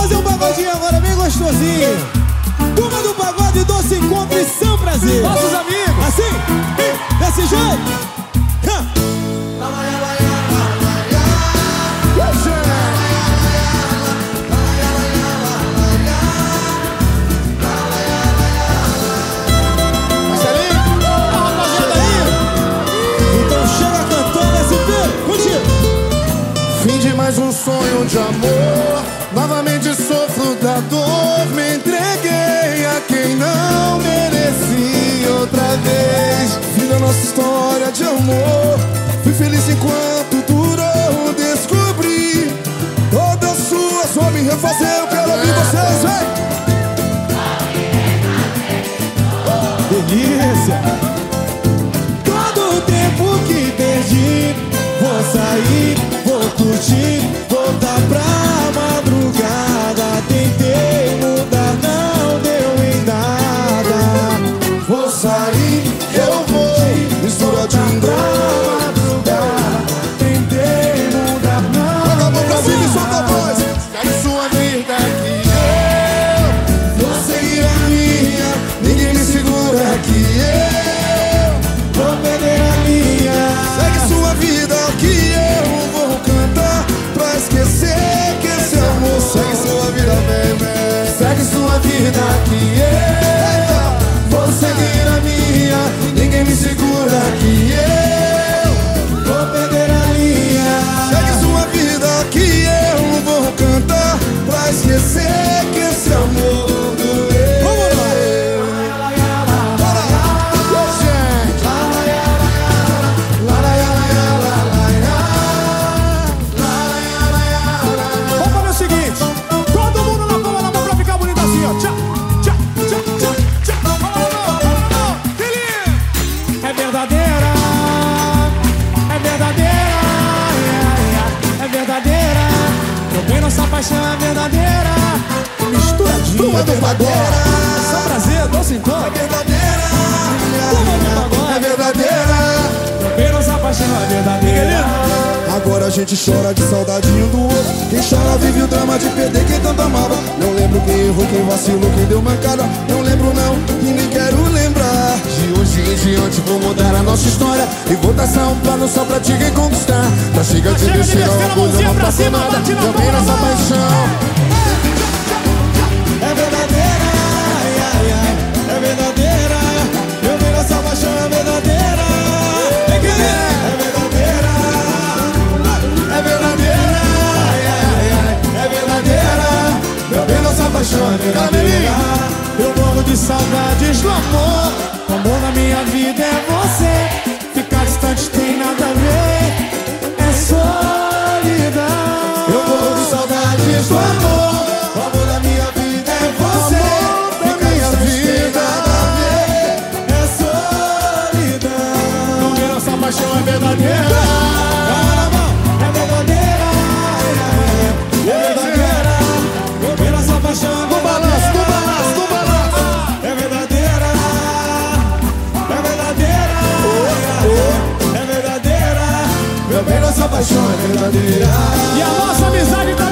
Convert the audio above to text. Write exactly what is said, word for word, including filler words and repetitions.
fazer um pagodinho agora bem gostosinho. Turma do pagode, doce encontro e São Prazer. Nossos amigos. Assim, desse jeito. Fim de mais um sonho de amor. Novamente sofro da dor. Me entreguei a quem não merecia outra vez. Fim da nossa história de amor. Fui feliz enquanto durou. Descobri toda sua só me refazer. Eu quero ouvir vocês, vem! Delícia! Todo o tempo que perdi, vou sair, vou curtir, voltar pra madrugada. Tentei mudar, não deu em nada. Vou sair, eu vou misturar de um pra madrugada. Tentei mudar, não. Joga a mão pra cima e solta a voz. Segue sua vida que eu vou seguir a minha. Ninguém me segura que eu vou perder a minha. Segue sua vida que eu vou cantar pra esquecer que esse amor. Segue sua vida, bebê. Segue sua vida que eu vou seguir a minha. Ninguém me segura que eu vou perder a linha. Segue sua vida que eu vou cantar pra esquecer que esse amor doeu. Nossa paixão é verdadeira, misturadinha. Turma do pagode, São Prazer, doce encontro. É verdadeira. Turma do pagode, é verdadeira. Também nossa paixão é verdadeira. Agora a gente chora de saudadinho do outro. Quem chora vive o drama de perder quem tanto amava. Não lembro quem errou, quem vacilou, quem deu mancada. Não lembro não, e nem quero lembrar. De hoje em diante vou mudar a nossa história e vou traçar um plano só pra te reconquistar. Tá chega de descer a coisa não passa nada. Também nossa paixão é verdadeira, ai, ai, ai, é verdadeira. Eu vi nossa paixão é verdadeira. Tem que ver, é verdadeira. É verdadeira, ai, ai, ai, é verdadeira. Eu vi nossa paixão é verdadeira. Eu morro de saudades do amor. O amor na minha vida é você. Ficar distante tem nada a ver. É solidão. Eu morro de saudades do amor. O amor da minha vida é você. Ficar distante tem nada a ver. É solidão. Não ver nossa paixão é verdadeira. É verdadeira. É verdadeira. Eu ver nossa paixão é verdadeira. Nossa paixão é verdadeira. E a nossa amizade tá